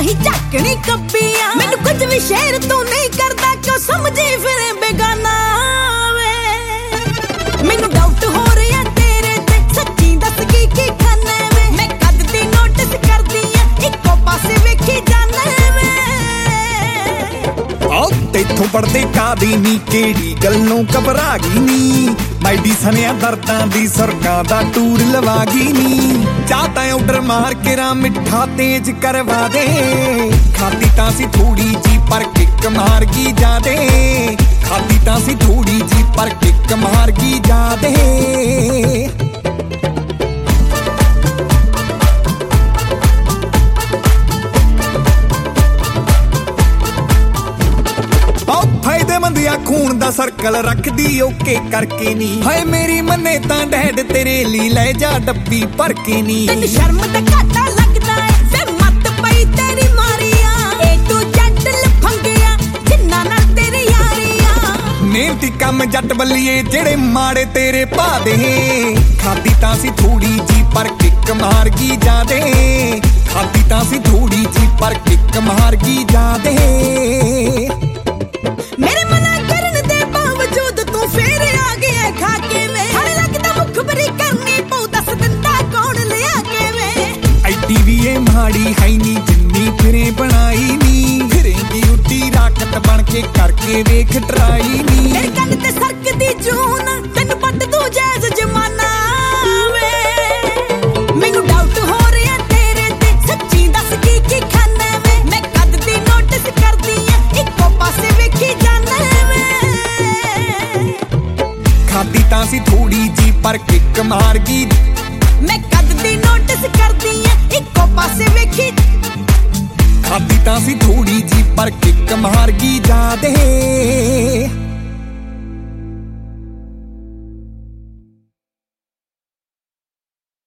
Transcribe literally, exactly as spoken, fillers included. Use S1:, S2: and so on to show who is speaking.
S1: ਨਹੀਂ ਝਾਕਣੀ ਕੱਬੀਆਂ ਮੈਨੂੰ ਕੁਝ ਵੀ ਸ਼ੇਰ ਤੂੰ ਨਹੀਂ ਕਰਦਾ ਕਿਉਂ ਸਮਝੀ ਫਿਰ ਬੇਗਾਨਾ ਵੇ ਮੈਨੂੰ ਡਾਊਟ ਹੋ ਰਿਹਾ ਤੇਰੇ ਤੇ ਸੱਚੀ ਦੱਸ ਕੀ ਕੀ ਖਾਨਾ ਵੇ ਮੈਂ ਕਦ ਦੀ ਨੋਟਿਸ ਕਰਦੀ ਆ ਇੱਕੋ ਪਾਸੇ ਵੇਖੀ ਜਾਣਾ ਵੇ
S2: ਆਹ ਤੇਥੋਂ ਪੜਦੇ ਕਾਦੀ ਨੀ ਕਿਹੜੀ ਗੱਲੋਂ ਘਬਰਾ ਗਈ ਨੀ ਮੈਡੀ ਸਨਿਆ ਦਰਦਾਂ ਦੀ ਸਰਕਾਂ ਦਾ ਟੂਰ ਲਵਾ ਗਈ ਨੀ ਚਾਹ ਤਾਂ ਆਰਡਰ ਮਾਰ ਕੇ ਰਾ ਮਿੱਠਾ ਤੇਜ ਕਰਵਾ ਦੇ ਖਾਦੀ ਤਾਂ ਸੀ ਥੋੜੀ ਜੀ ਪਰ ਕਿੱਕ ਮਾਰ ਗਈ ਜਾਦੇ ਖਾਦੀ ਤਾਂ ਸੀ ਥੋੜੀ ਜੀ ਪਰ ਕਿੱਕ ਮਾਰ ਗਈ ਜਾਦੇ ਫਾਇਦੇਮੰਦਿਆ ਖੂਨ ਦਾ ਸਰਕਲ ਰੱਖਦੀ ਓਕੇ ਕਰਕੇ ਨੀ ਹਾਏ ਮੇਰੀ ਮੰਨੇ ਤਾਂ ਡੈਡ ਤੇਰੇ ਲਈ ਲੈ ਜਾ ਡੱਬੀ ਭਰ ਕੇ ਨੀ
S1: ਤੈਨੂੰ ਸ਼ਰਮ ਤਾਂ ਘਾਟਾ ਲੱਗਦਾ ਏ ਫੇ ਮੱਤ ਪਈ ਤੇਰੀ ਮਾਰੀਆਂ ਏ ਤੂੰ ਜੱਟ ਲਫੰਗਿਆ ਜਿੰਨਾ ਨਾਲ ਤੇਰੀ ਯਾਰੀਆਂ
S2: ਮਿਹਨਤੀ ਕੰਮ ਜੱਟ ਬੱਲੀਏ ਜਿਹੜੇ ਮਾੜੇ ਤੇਰੇ ਪਾ ਦੇ ਖਾਦੀ ਤਾਂ ਸੀ ਥੋੜੀ ਜੀ ਪਰ ਕਿੱਕ ਮਾਰ ਗਈ ਜਾਦੇ ਖਾਦੀ ਤਾਂ ਸੀ ਥੋੜੀ ਜੀ ਪਰ ਕਿੱਕ ਮਾਰ ਗਈ ਜਾਦੇ
S1: ਮੇਰੇ ਮਨਾ ਕਰਨ ਦੇ ਬਾਵਜੂਦ ਤੂੰ ਫੇਰ ਆ ਗਿਆ ਖਾ ਕੇ ਵੇ ਹਰ ਲੱਗਦਾ ਮੁਖਬਰੀ ਕਰਨੀ ਪਊ ਦੱਸ ਦਿੰਦਾ ਕੌਣ ਲਿਆ ਕੇ ਵੇ
S2: ਐਡੀ ਵੀ ਇਹ ਮਾੜੀ ਹੈ ਨੀ ਜਿੰਨੀ ਫਿਰੇ ਬਣਾਈ ਨੀ ਫਿਰੇਂਗੀ ਉੱਡੀ ਰਾਕਟ ਬਣ ਕੇ ਕਰਕੇ ਵੇਖ ਟਰਾਈ ਨੀ
S1: ਮੇਰੇ ਕੰਨ ਤੇ ਸਰਕਦੀ ਜੂਨ ਤੈਨੂੰ ਪੱਟ ਦੂ ਜੈਜ਼ ਜਮਾਨਾ ਵੇ ਮੈਨੂੰ ਡਾਊਟ ਹੋ ਰਿਹਾ ਤੇਰੇ ਤੇ ਸੱਚੀ ਦੱਸ ਕੀ ਕੀ ਖਾਨਾ ਵੇ ਮੈਂ ਕਦ ਦੀ ਨੋਟਿਸ ਕਰਦੀ ਆ ਇੱਕੋ ਪਾਸੇ ਵੇਖੀ ਜਾਣਾ ਵੇ
S2: ਖਾਦੀ ਤਾਂ ਸੀ ਥੋੜੀ ਜੀ ਪਰ ਕਿੱਕ ਮਾਰ ਗਈ
S1: ਮੈਂ ਕਦ ਦੀ ਨੋਟਿਸ ਕਰਦੀ ਆ ਇੱਕੋ ਪਾਸੇ ਵੇਖੀ
S2: ਖਾਦੀ ਤਾਂ ਸੀ ਥੋੜੀ ਜੀ ਪਰ ਕਿੱਕ ਮਾਰ ਗਈ ਜਾਦੇ